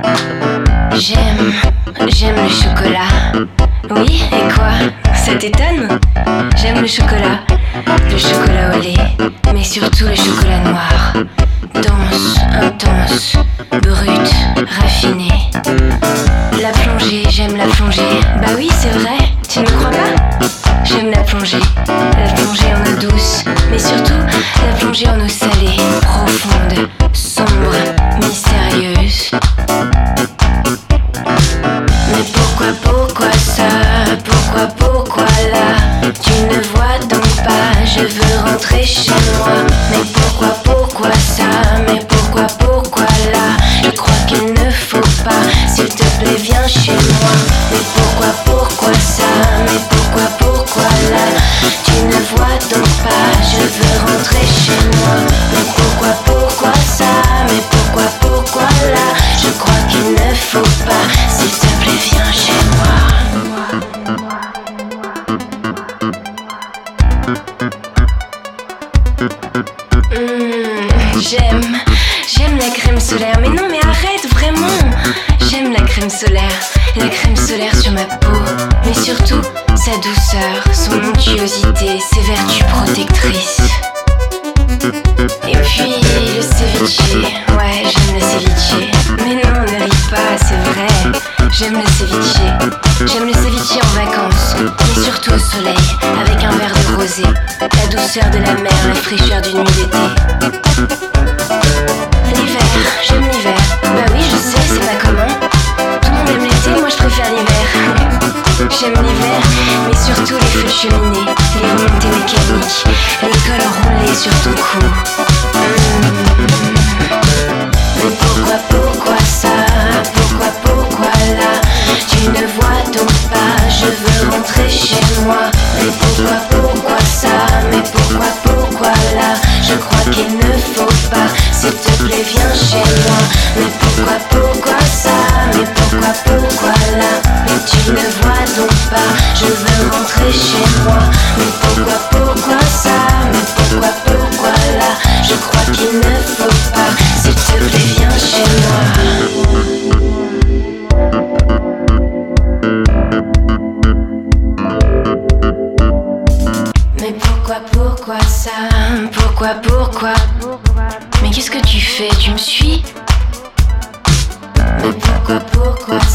J'aime le chocolat. Oui, et quoi? Ça t'étonne? J'aime le chocolat au lait, mais surtout le chocolat noir. Dense, intense, brut, raffiné. La plongée, j'aime la plongée. Bah oui, c'est vrai, tu ne me crois pas? J'aime la plongée en eau douce, mais surtout la plongée en eau salée, profonde, sombre, mystérieuse. Mais pourquoi ça? Pourquoi là? Tu ne vois donc pas, je veux rentrer chez moi. Mais pourquoi ça? Mais pourquoi là? Je crois qu'il ne faut pas, s'il te plaît viens chez moi. Mais pourquoi ça? Mais pourquoi là? Tu ne vois donc pas, je veux rentrer chez moi. Mais pourquoi ça? Mais pourquoi là? Je crois qu'il ne faut pas, s'il te plaît viens chez moi. J'aime la crème solaire. Mais non, mais arrête, vraiment. J'aime la crème solaire sur ma peau. Mais surtout, sa douceur, son onctuosité, ses vertus protectrices. Et puis, le ceviche. Ouais, j'aime le ceviche. Mais non, ne ris pas, c'est vrai. J'aime le ceviche en vacances, mais surtout au soleil, avec un verre de rosé, la douceur de la mer, la fraîcheur d'une nuit d'été. L'hiver, j'aime l'hiver. Bah oui, je sais, c'est pas commun. Tout le monde aime l'été, moi je préfère l'hiver. J'aime l'hiver, mais surtout les feux de cheminée, les remontées mécaniques, le col roulé sur ton cou. Mais pourquoi ça? Pourquoi là? Tu ne vois donc pas, je veux rentrer chez moi. Mais pourquoi ça? Mais pourquoi là? Je crois qu'il ne faut pas, s'il te plaît viens chez moi. Mais pourquoi ça? Mais pourquoi là? Mais tu ne vois donc pas, je veux rentrer chez moi. Mais pourquoi ça? Mais pourquoi là? Je crois qu'il ne faut pas, s'il te plaît viens chez moi. Mais pourquoi ça? Pourquoi? Mais qu'est-ce que tu fais? Tu me suis? Mais pourquoi